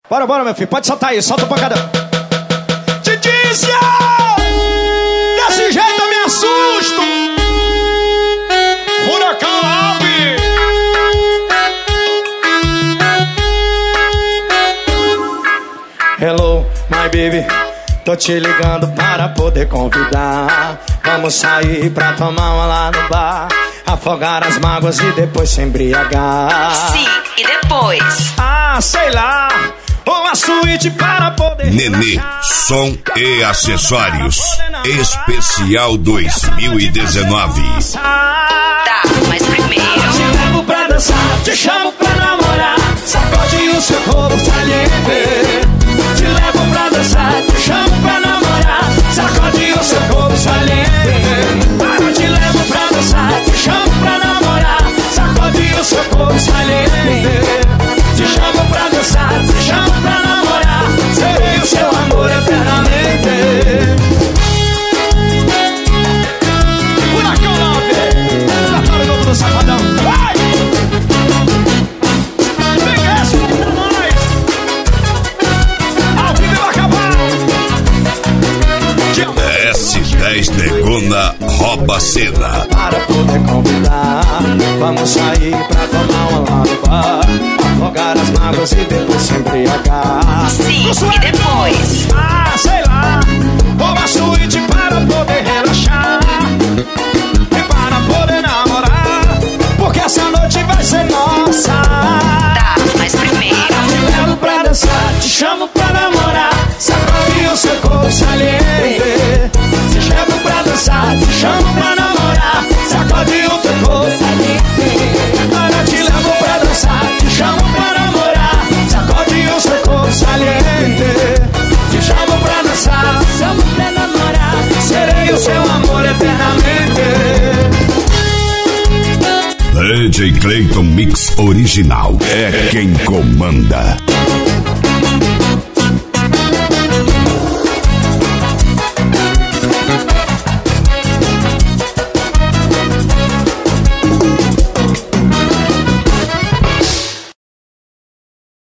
Bora, meu filho, pode soltar aí, solta o pancadão. Titícia! Desse jeito eu me assusto! Furacão Love! Hello, my baby, tô te ligando para poder convidar. Vamos sair pra tomar uma lá no bar, afogar as mágoas e depois se embriagar. Sim, e depois? Ah, sei lá, uma suíte para poder Nenê, som e acessórios especial 2019. Tá, mas primeiro te levo pra dançar, te chamo pra namorar, sacode o seu corpo saliente. Te levo pra dançar, te chamo pra namorar, sacode o seu corpo saliente. Te levo pra dançar, te chamo pra namorar, sacode o seu corpo saliente. Te chamo pra dançar, te chamo pra namorar, serei o seu amor eternamente. Furacão Love, laboratório novo do Safadão. Vai! Vem essa pra nós! Ao vivo vai acabar! S10 Negona rouba cena. Para poder convidar, vamos sair pra tomar uma lá no bar, afogar as mágoas e depois se embriagar. sim, e depois? Ah, sei lá, uma suíte para poder relaxar e para poder namorar, porque essa noite vai ser nossa. Tá, mas primeiro Te levo pra dançar, te chamo pra namorar, sacode o seu corpo saliente. Te chamo pra dançar, te chamo pra namorar, sacode o teu corpo saliente. Agora te levo pra dançar, te chamo pra namorar, sacode o seu corpo saliente. Te chamo pra dançar, te chamo pra namorar, serei o seu amor eternamente. DJ Clayton Mix original é quem comanda.